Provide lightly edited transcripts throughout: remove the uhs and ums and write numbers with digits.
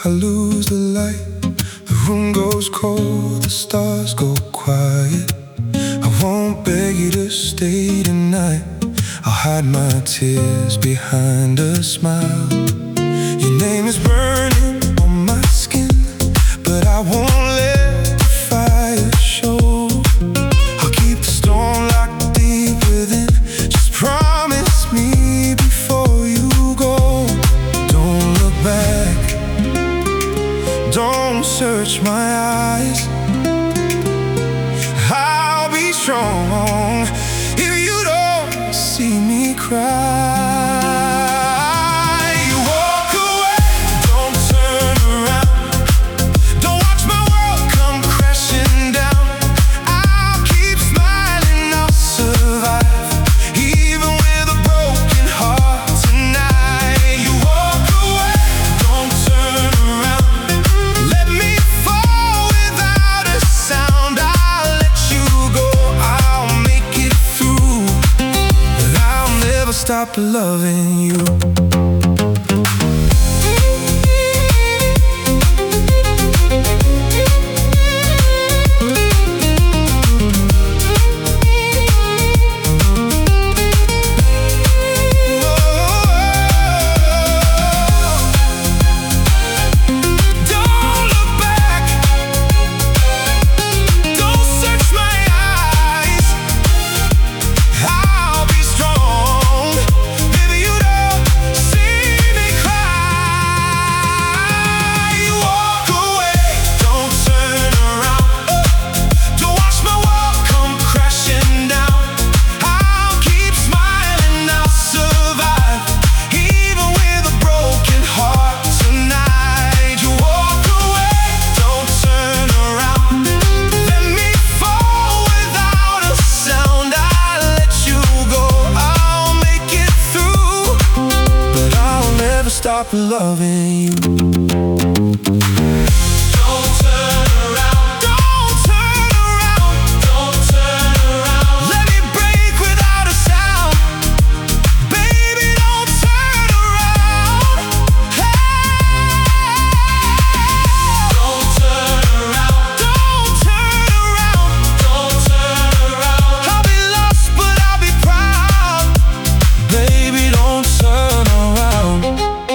I lose the light. The room goes cold, the stars go quiet. I won't beg you to stay tonight. I'll hide my tears behind a smile. Your name is burning on my skin, but I won't let the fire show. I'll keep the storm locked deep within. Just promise me before you go. Don't look back, don't search my eyes. I'll be strong if you don't see me cry. You walk away, don't turn around. Don't watch my world come crashing down. I'll keep smiling, I'll survive, even with a broken heart tonight. You walk away, don't turn around. Let me fall without a sound. I'll let you go, I'll make it through, but I'll never stop loving you. Stop loving you. Don't turn around, don't turn around, don't turn around. Let me break without a sound. Baby, don't turn around. Hey. Don't turn around, don't turn around, don't turn around. I'll be lost, but I'll be proud. Baby, don't turn around.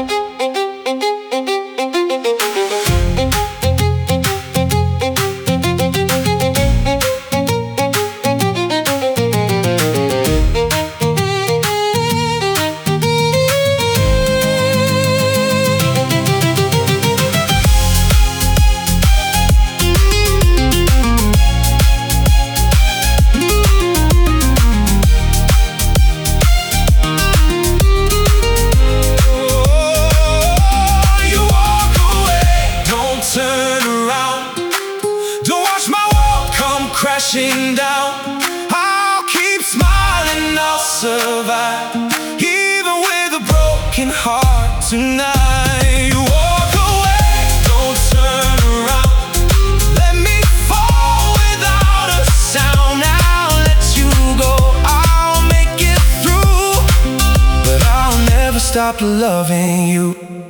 Crashing down, I'll keep smiling, I'll survive, even with a broken heart tonight. You walk away, don't turn around. Let me fall without a sound. I'll let you go, I'll make it through, but I'll never stop loving you.